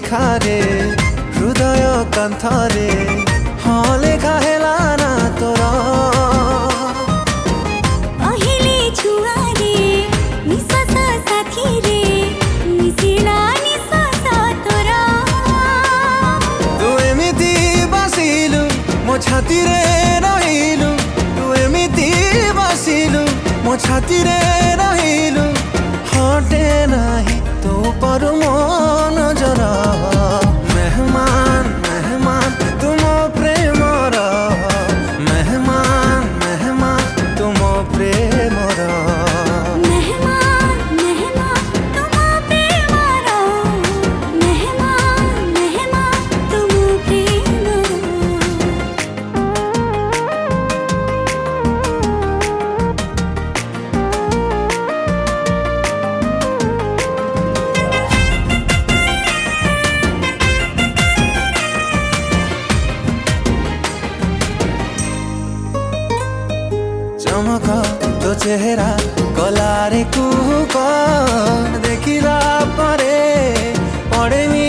ଲେଖାରେ ହୃଦୟ କାନ୍ଥରେ ହଁ ଲେଖା ହେଲା ନା ତୋର। କହିଲେ ଛୁଆରେ ନିଶ୍ୱାସ ସାଥିରେ ମିଶିଲା ନିଶ୍ୱାସ ତୋର। ତୁ ଏମିତି ବସିଲୁ ମୋ ଛାତିରେ ରହିଲୁ, ତୁ ଏମିତି ବସିଲୁ ମୋ ଛାତିରେ ରହିଲୁ, ହଟେ ନାହିଁ ତୋ ପରୁ ମୋ ନଜର। मेहमान मेहमान तुम प्रेमर, मेहमान मेहमान तुम प्रेमर। मेहमान मेहमान तुम प्रेमर, मेहमान मेहमान तुम प्रेमर। चमक तो चेहरा कलारे कुहक देखिला परे पड़े